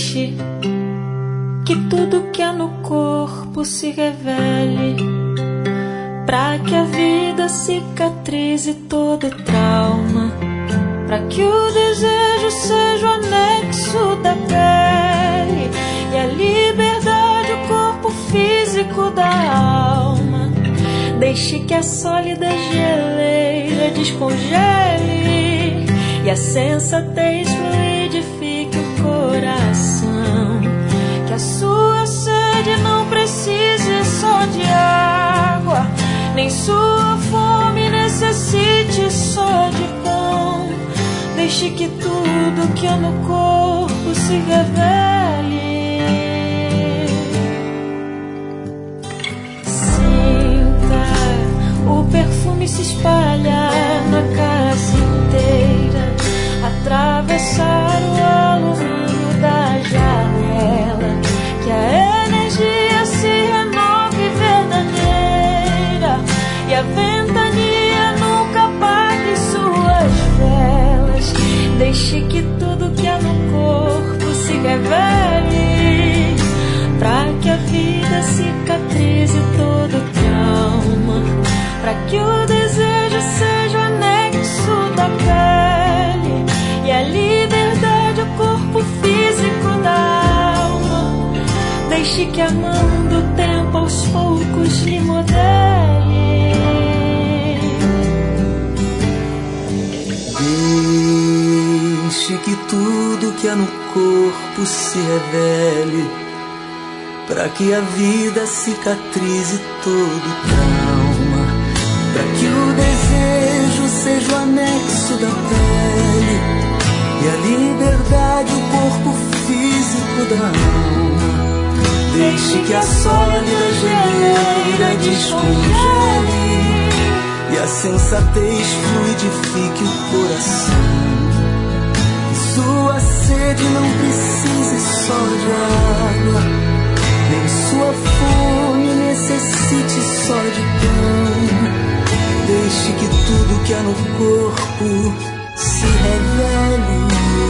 Deixe que tudo que há no corpo se revele, pra que a vida cicatrize todo trauma, pra que o desejo seja o anexo da pele e a liberdade o corpo físico da alma. Deixe que a sólida geleira descongele e a sensatez fluidifique o coração. Que a sua sede não precise só de água, nem sua fome necessite só de pão. Deixe que tudo que há no corpo se revele. O perfume se espalha na casa inteira, atravessar o alumínio da janela, que a energia se renove verdadeira e a ventania nunca apague suas velas. Deixe que tudo que há no corpo se revele, pra que a vida cicatrize todo trauma, pra que o desejo seja o anexo da pele e a liberdade o corpo físico da alma. Deixe que a mão do tempo aos poucos lhe modele. Deixe que tudo que há no corpo se revele, pra que a vida cicatrize todo trauma, pra que o desejo seja o anexo da pele e a liberdade o corpo físico da alma. Deixe que a sólida geleira descongele e a sensatez fluidifique o coração. Que sua sede não precise só de água, nem sua fome necessite só de pão. Deixe que tudo que há no corpo se revele.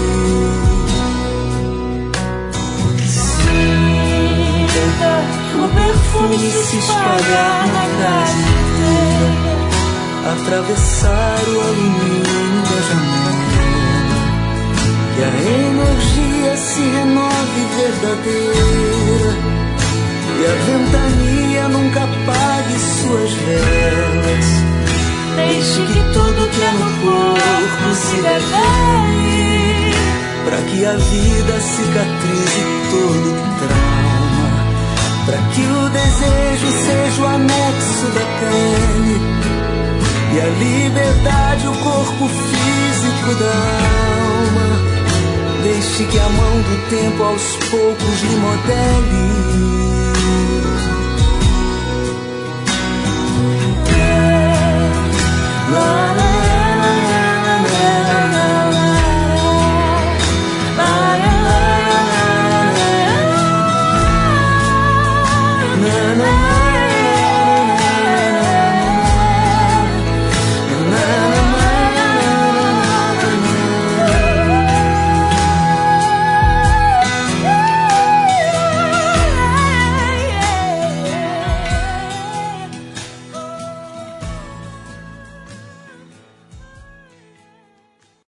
Sinta o perfume se espalhar na casa inteira, atravessar o alumínio da janela, que a energia se renove verdadeira e a ventania nunca apague suas velas. Deixe que tudo que há no corpo se revele, pra que a vida cicatrize todo trauma, pra que o desejo seja o anexo da pele e a liberdade o corpo físico da alma. Deixe que a mão do tempo aos poucos lhe modele.